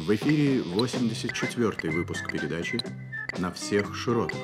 В эфире 84-й выпуск передачи «На всех широтах».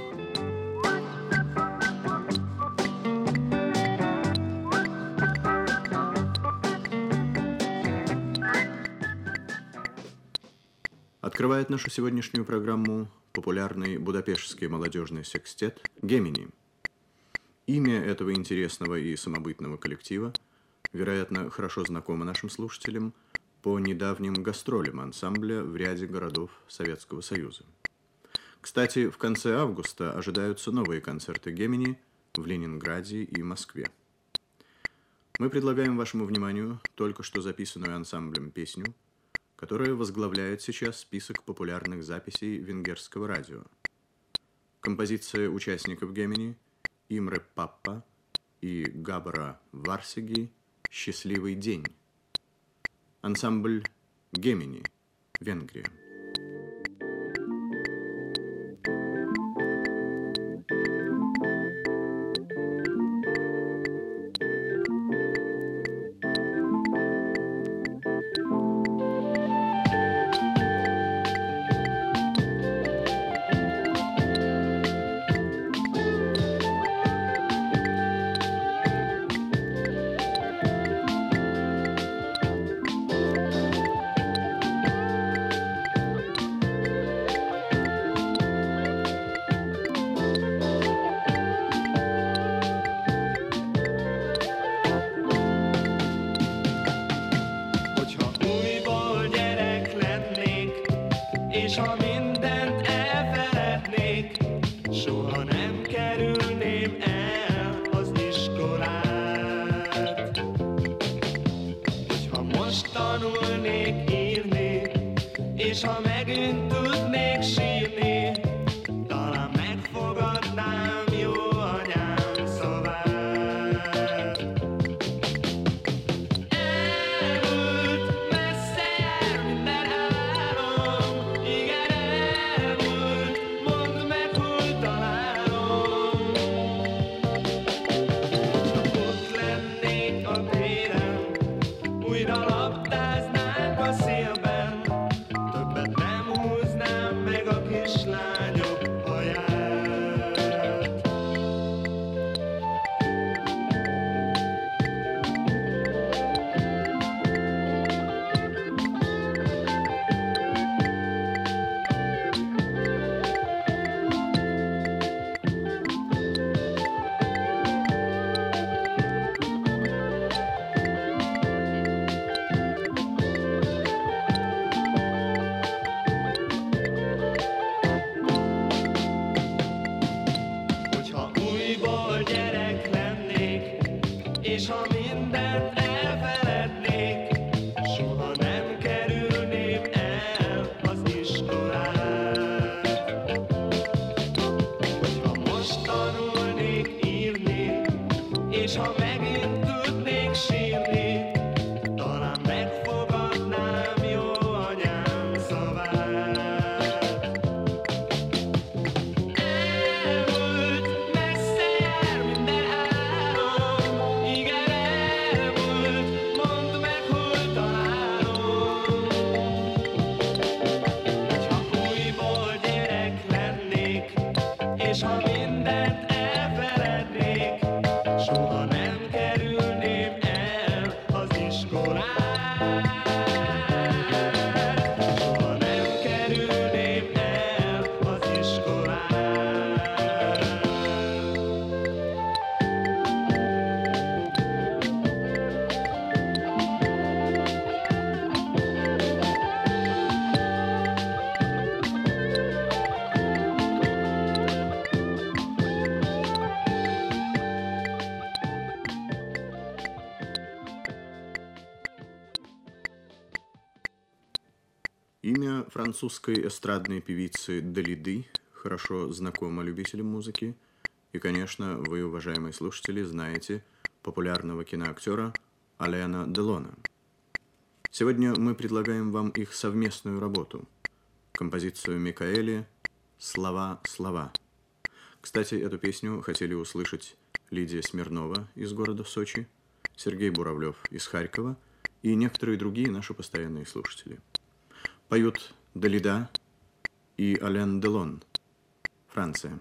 Открывает нашу сегодняшнюю программу популярный будапештский молодежный секстет «Гемини». Имя этого интересного и самобытного коллектива, вероятно, хорошо знакомо нашим слушателям по недавним гастролям ансамбля в ряде городов Советского Союза. Кстати, в конце августа ожидаются новые концерты «Гемини» в Ленинграде и Москве. Мы предлагаем вашему вниманию только что записанную ансамблем песню, которая возглавляет сейчас список популярных записей венгерского радио. Композиция участников «Гемини» Имре Паппа и Габора Варсеги «Счастливый день». Ансамбль «Гемини», Венгрия. És ha mindent elfelednék, soha nem kerülném el az iskolát. Hogyha most tanulnék írni, és ha megint tudnék sírni, talán megfogadnám jó anyám szavát. Elmúlt, messze jár minden álom, igen elmúlt, mondd meg, hol találom. Ha ott lennék a téren, újra labdáznánk a szélben, többet nem húznám meg a kislányok haját. Hogyha újból gyerek lennék, és ha mindent elfelednék, soha nem kerülném el az iskolát. Hogyha most tanulnék írni, és ha megint tudnék sírni, talán megfogadnám jó anyám szavát. Elmúlt, messze jár minden álom, igen elmúlt, mondd meg, hol találom. Hogyha újból gyerek lennék, és ha mindent elfelednék, soha nem kerülném el az iskolát. Soha nem kerülném el az iskolát. Имя французской эстрадной певицы Далиды хорошо знакомо любителям музыки, и, конечно, вы, уважаемые слушатели, знаете популярного киноактера Алена Делона. Сегодня мы предлагаем вам их совместную работу, композицию Микаэли «Слова, слова». Кстати, эту песню хотели услышать Лидия Смирнова из города Сочи, Сергей Буравлев из Харькова и некоторые другие наши постоянные слушатели. Поют Далида и Ален Делон, Франция.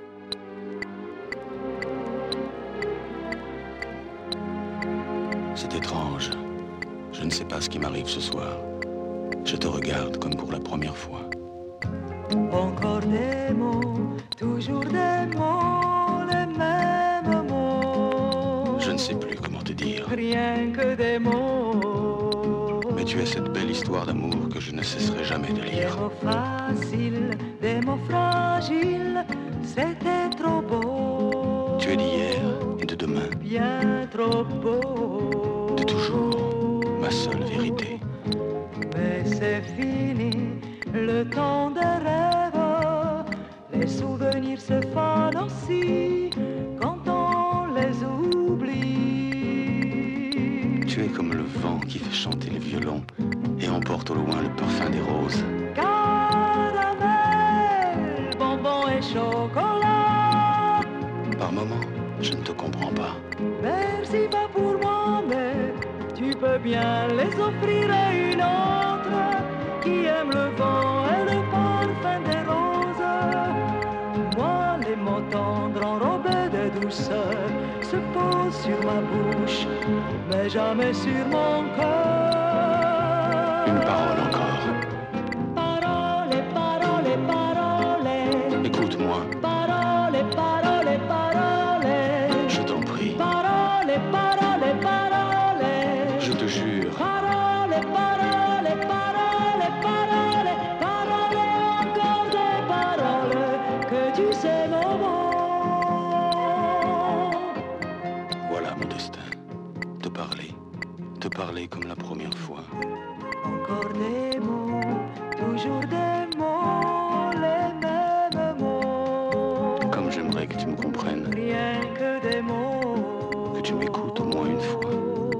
C'est étrange. Je ne sais pas ce qui m'arrive ce soir. Je te regarde comme pour la première fois. Encore des mots, toujours des mots, les mêmes mots. Je ne sais plus comment te dire. Rien que des mots. Mais tu es cette belle histoire d'amour que je ne cesserai jamais de Des lire. mots faciles, des mots fragiles, c'était trop beau. Tu es d'hier et de demain, Bien trop beau. de toujours, ma seule vérité. Mais c'est fini, le temps des rêves. Les souvenirs se fanent aussi quand on les oublie. Tu es comme le vent qui fait chanter les violons et emporte au loin le parfum des roses. Caramel, bonbons et chocolat. Par moments, je ne te comprends pas. Merci pas pour moi, mais tu peux bien les offrir à une autre qui aime le vent et le parfum des roses. Moi, les mots tendres enrobés de douceur se posent sur ma bouche, mais jamais sur mon cœur. Une parole encore. Parole, parole, parole. Écoute-moi, Parole, parole, parole. je t'en prie. Parole, parole, parole. Je te jure, Parole, parole, parole, parole. Parole, encore des paroles que tu sais nos mots. voilà mon destin. Te parler comme la première fois. Encore des mots, toujours des mots, les mêmes mots. Comme j'aimerais que tu me comprennes, Rien que des mots. que tu m'écoutes au moins une fois.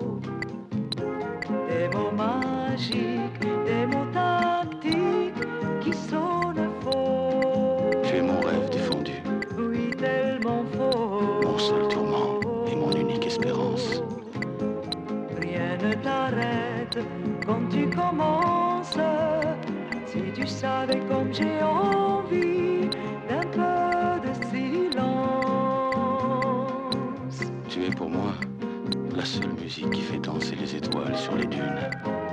Des mots magiques, des mots tactiques qui sonnent faux. Tu es mon rêve défendu, Oui, tellement faux. mon seul tourment et mon unique espérance. Rien ne t'arrête quand tu commences. Si tu savais comme j'ai envie d'un peu de silence. Tu es pour moi la seule musique qui fait danser les étoiles sur les dunes.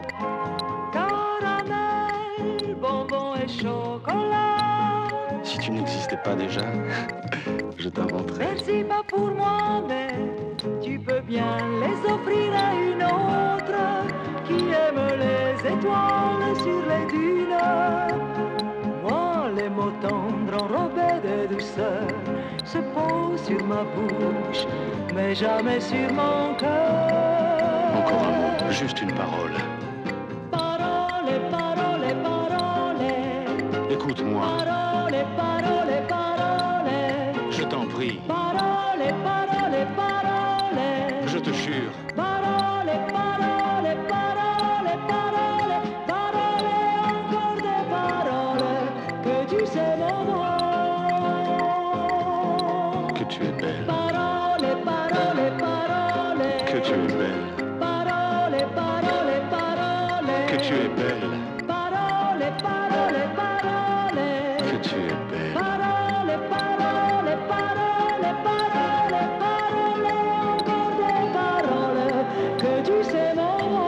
Caramel, bonbons et chocolat. Si tu n'existais pas déjà, je t'inventerais. Merci pas pour moi, mais tu peux bien les offrir à une autre qui aime les étoiles sur les dunes. Moi, les mots tendres enrobés de douceur se posent sur ma bouche, mais jamais sur mon cœur. Encore un mot, juste une parole. Parole, parole, parole. Écoute-moi, Parole, parole, parole. je t'en prie, Parole, parole, parole. je te jure. Parole, parole, parole, parole. Parole, encore des paroles que tu sais mon nom. Que tu es belle, Parole, parole, parole. que tu es belle, Parole, parole, parole. que tu es belle, Parole, parole, parole. que tu es belle. Parole, parole, parole, parole, parole, encore des paroles que tu sais mon nom.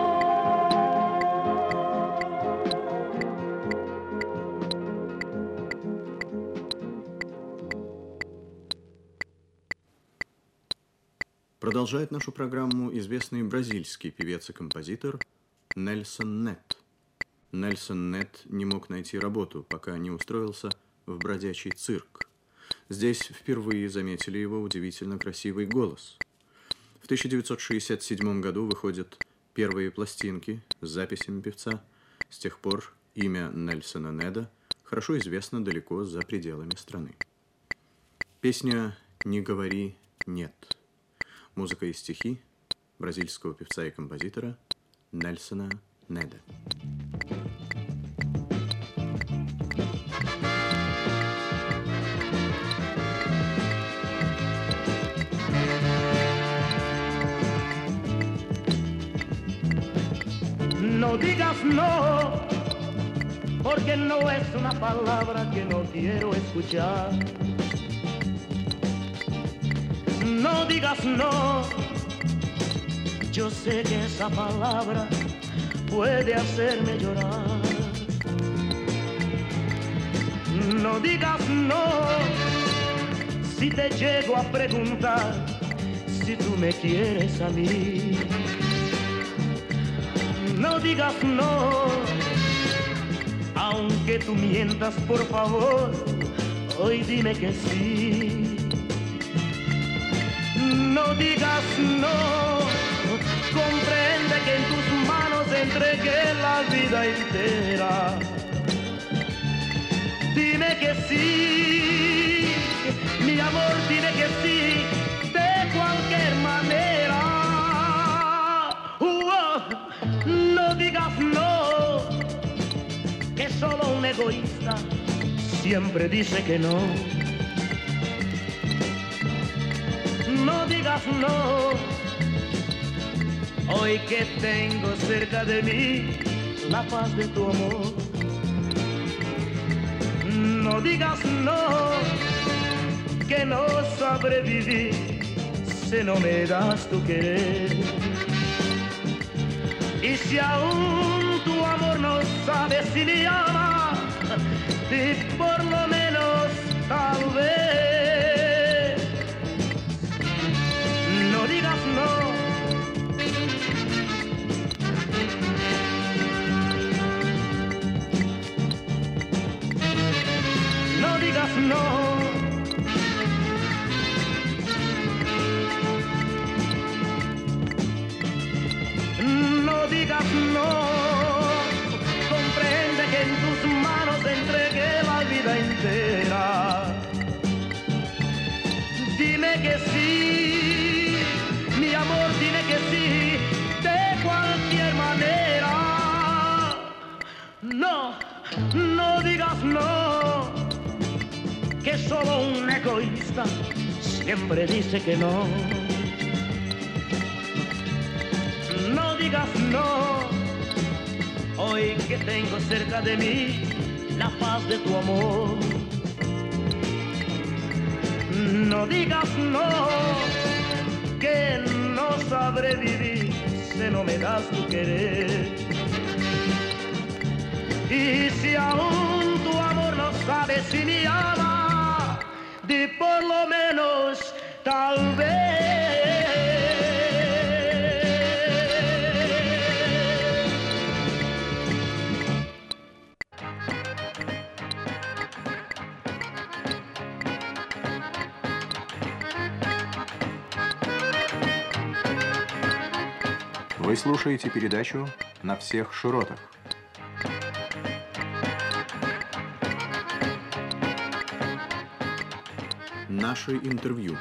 Продолжает нашу программу известный бразильский певец и композитор Нельсон Нет. Нельсон Нет не мог найти работу, пока не устроился в бродячий цирк. Здесь впервые заметили его удивительно красивый голос. В 1967 году выходят первые пластинки с записями певца. С тех пор имя Нельсона Неда хорошо известно далеко за пределами страны. Песня «Не говори нет». Музыка и стихи бразильского певца и композитора Нельсона Неда. No digas no, porque no es una palabra que no quiero escuchar. No digas no, yo sé que esa palabra puede hacerme llorar. No digas no, si te llego a preguntar si tú me quieres a mí. No digas no, aunque tú mientas, por favor, hoy dime que sí. No digas no, comprende que en tus manos entregué la vida entera. Dime que sí, mi amor, dime que sí, de cualquier manera. No digas no, que solo un egoísta siempre dice que no. No digas no, hoy que tengo cerca de mí la paz de tu amor. No digas no, que no sabré vivir si no me das tu querer. Y si aún tu amor no sabes si me ama, di por lo menos tal vez. No digas no. No digas no. No digas no, comprende que en tus manos entregué la vida entera. Dime que sí, mi amor, dime que sí, de cualquier manera. No, no digas no, que solo un egoísta siempre dice que no. No digas no, hoy que tengo cerca de mí la paz de tu amor. No digas no, que no sabré vivir si no me das tu querer. Y si aún tu amor no sabes si me ama, di por lo menos tal vez. Вы слушаете передачу «На всех широтах». Наше интервью.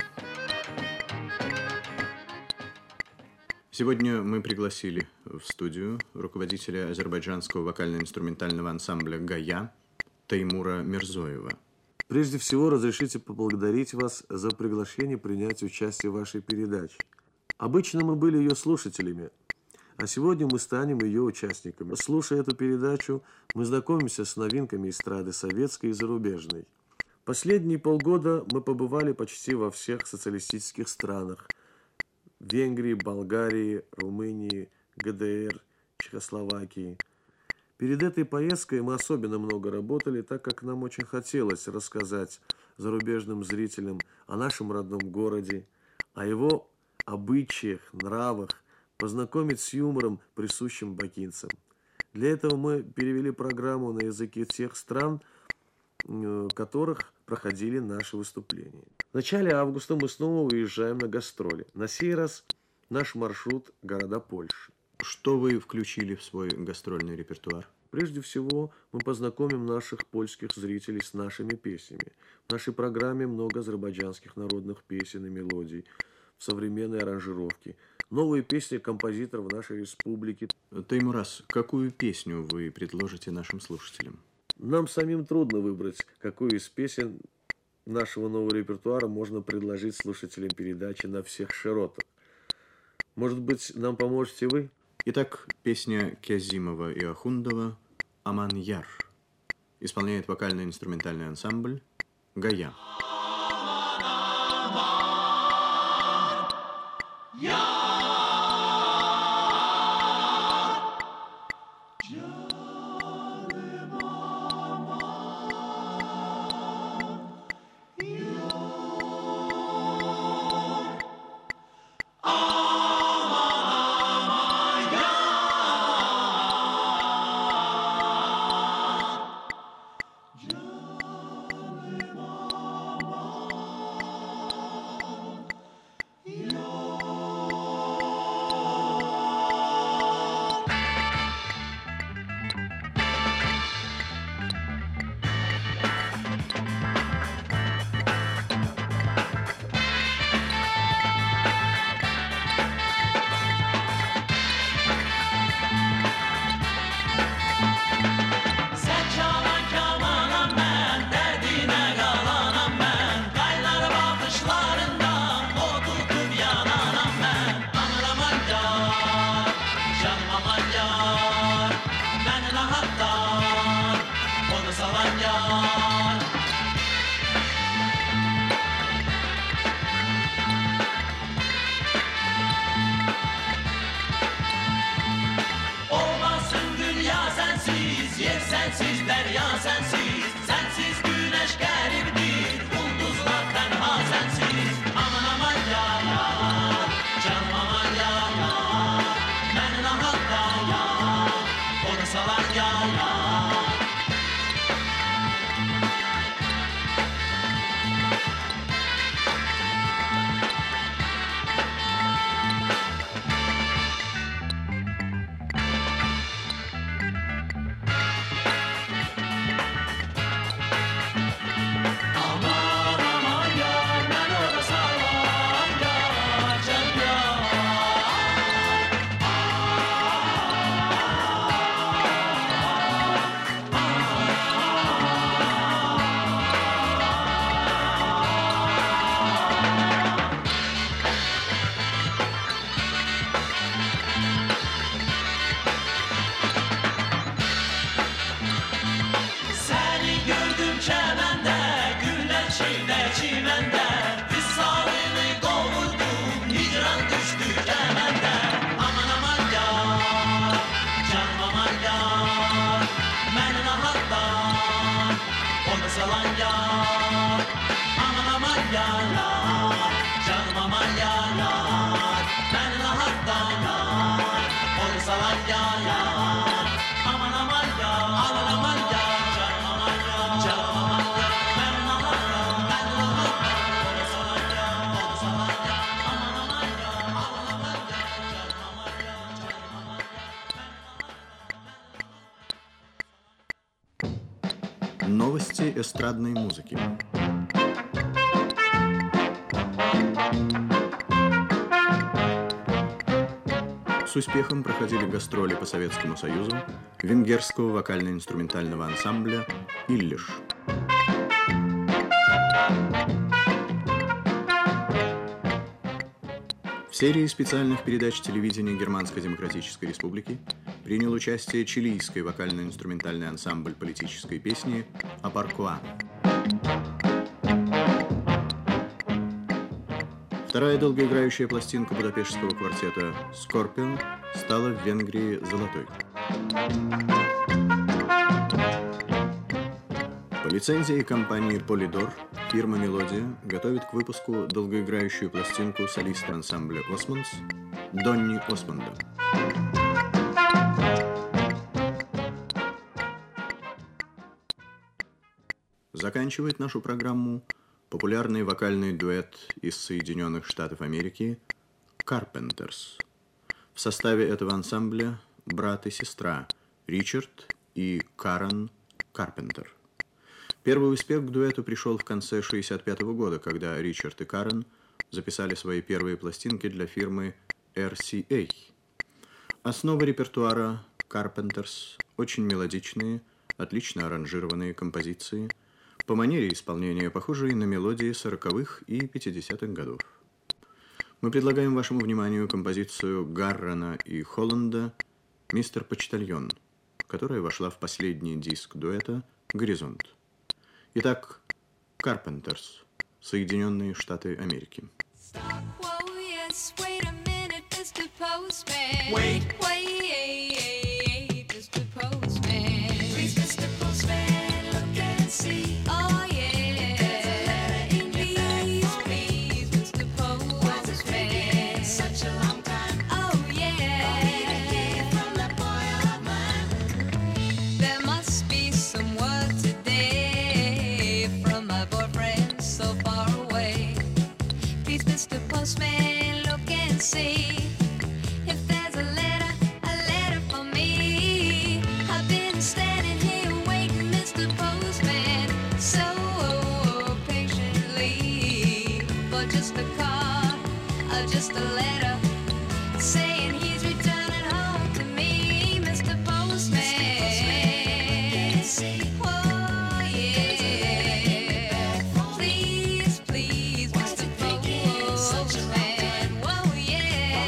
Сегодня мы пригласили в студию руководителя азербайджанского вокально-инструментального ансамбля «Гая» Теймура Мирзоева. Прежде всего, разрешите поблагодарить вас за приглашение принять участие в вашей передаче. Обычно мы были ее слушателями, а сегодня мы станем ее участниками. Слушая эту передачу, мы знакомимся с новинками эстрады советской и зарубежной. Последние полгода мы побывали почти во всех социалистических странах. В Венгрии, Болгарии, Румынии, ГДР, Чехословакии. Перед этой поездкой мы особенно много работали, так как нам очень хотелось рассказать зарубежным зрителям о нашем родном городе, о его обычаях, нравах, познакомить с юмором, присущим бакинцам. Для этого мы перевели программу на языки тех стран, в которых проходили наши выступления. В начале августа мы снова уезжаем на гастроли. На сей раз наш маршрут – города Польши. Что вы включили в свой гастрольный репертуар? Прежде всего, мы познакомим наших польских зрителей с нашими песнями. В нашей программе много азербайджанских народных песен и мелодий в современной аранжировке. Новые песни композиторов нашей республики. Теймурас, какую песню вы предложите нашим слушателям? Нам самим трудно выбрать, какую из песен нашего нового репертуара можно предложить слушателям передачи «На всех широтах». Может быть, нам поможете вы? Итак, песня Кязимова и Ахундова «Аман Яр». исполняет вокально-инструментальный ансамбль «Гая». Новости эстрадной музыки. С успехом проходили гастроли по Советскому Союзу венгерского вокально-инструментального ансамбля «Иллиш». В серии специальных передач телевидения Германской Демократической Республики принял участие чилийский вокально-инструментальный ансамбль политической песни «Апаркуа». Вторая долгоиграющая пластинка будапештского квартета «Скорпион» стала в Венгрии золотой. По лицензии компании «Полидор» фирма «Мелодия» готовит к выпуску долгоиграющую пластинку солиста ансамбля «Османдс» Донни Османда. Заканчивает нашу программу популярный вокальный дуэт из Соединенных Штатов Америки «Карпентерс». В составе этого ансамбля брат и сестра Ричард и Карен Карпентер. Первый успех к дуэту пришел в конце 1965 года, когда Ричард и Карен записали свои первые пластинки для фирмы RCA. Основа репертуара Карпентерс очень мелодичные, отлично аранжированные композиции, по манере исполнения похожие на мелодии 40-х и 50-х годов. Мы предлагаем вашему вниманию композицию Гаррена и Холланда «Мистер Почтальон», которая вошла в последний диск дуэта горизонт. Итак, Carpenters, Соединенные Штаты Америки. Whoa, yes, wait a minute, Mr. Postman. Wait, Mr. Postman. Please, Mr. Postman, look and see. Oh, yeah. Please, Mr. Postman. Why's it taking such a long time? Oh, yeah. From that boy of mine. There must be some word today from my boyfriend so far away. Please, Mr. Postman, look and see if there's a letter for me. I've been standing here waiting, Mr. Postman, so patiently for just a card or just a letter saying he's returning home to me, Mr. Postman. Oh, yeah. Please, Mr. Postman. Whoa, yeah.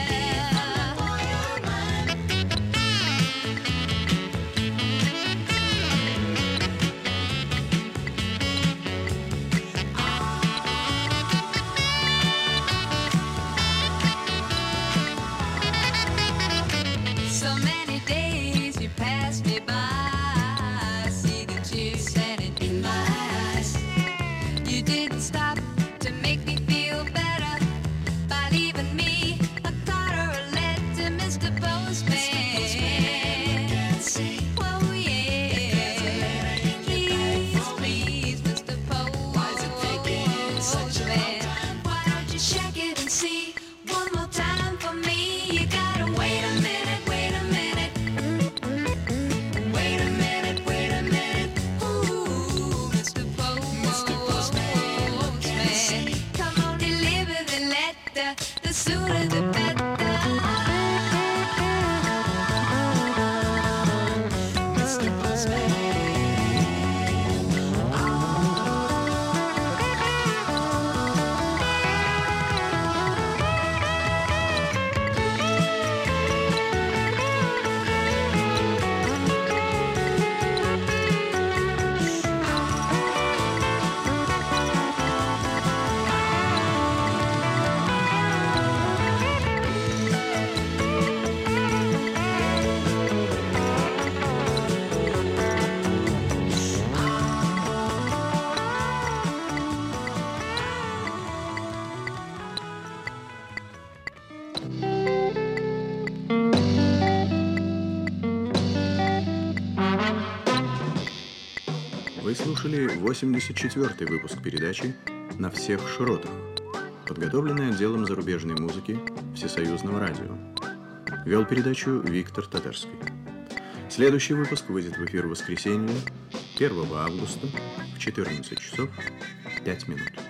So many days you passed me by. I see the tears standing in my eyes. You didn't stop to make me feel better by leaving me a card or a letter, Mr. Postman. Whoa, yeah. Please, Mr. Postman. Why don't you check it and see one more time for me? You gotta wait a minute, wait a minute. Wait a minute, wait a minute. Ooh, Mr. Postman. Come on, deliver the letter. The sooner the better. Mr. Postman. Вы слушали 84-й выпуск передачи «На всех широтах», подготовленный отделом зарубежной музыки Всесоюзного радио. Вел передачу Виктор Татарский. Следующий выпуск выйдет в эфир в воскресенье, 1 августа в 14 часов 5 минут.